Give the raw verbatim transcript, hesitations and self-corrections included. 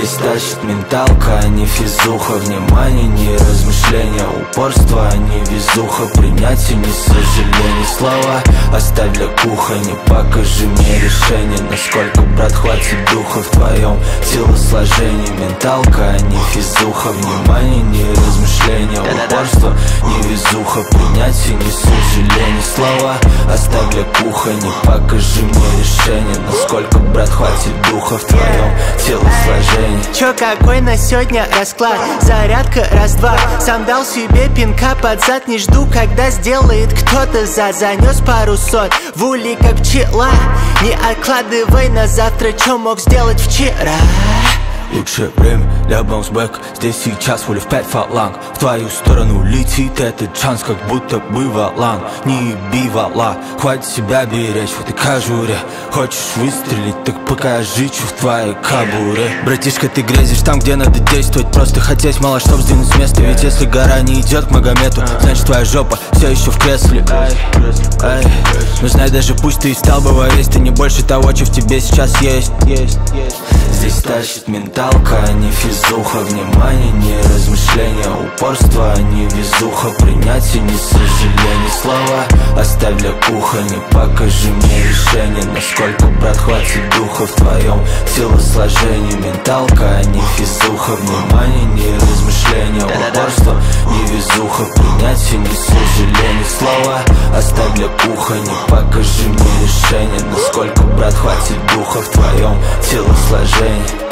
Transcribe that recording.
Здесь тащит менталка, а не физуха. Внимание, не размышления, упорство, а не везуха. Принятие, не сожаление, слова оставь для кухни. Покажи мне решение, насколько, брат, хватит духа в твоем телосложении. Менталка, а не физуха. Внимание, не размышления, упорство, не везуха. Принятие, не сожаление, слова оставь для кухни. Покажи мне решение, насколько, брат, хватит духа в твоем телосложении. Чё, какой на сегодня расклад? Зарядка раз-два. Сам дал себе пинка под зад. Не жду, когда сделает кто-то за. Занес пару сот в ули, как пчела. Не откладывай на завтра, чё мог сделать вчера. Лучшее время для баунсбэк. Здесь сейчас воля в пять фаланг. В твою сторону летит этот шанс, как будто бы валан. Не еби вала, хватит себя беречь в этой кожуре. Хочешь выстрелить, так покажи, что в твоей кобуре. Братишка, ты грезишь там, где надо действовать. Просто хотеть мало, чтоб сдвинуть с места. Ведь если гора не идет к Магомету, значит твоя жопа все еще в кресле. Эй, ну знай, даже пусть ты и стал бы во весь, ты не больше того, что в тебе сейчас есть. Здесь тащит менталка, а не физуха. Внимание, не размышления, упорство, а не везуха. Принятие, не сожаление, слова оставь для кухни. Покажи мне решение, насколько, брат, хватит духа в твоем телосложении. Менталка, а не физуха. Внимание, не размышления, упорство, не везуха. Принятие, не сожаление, слова оставь для кухни. Покажи мне решение, насколько, брат, хватит духа в твоем телосложении.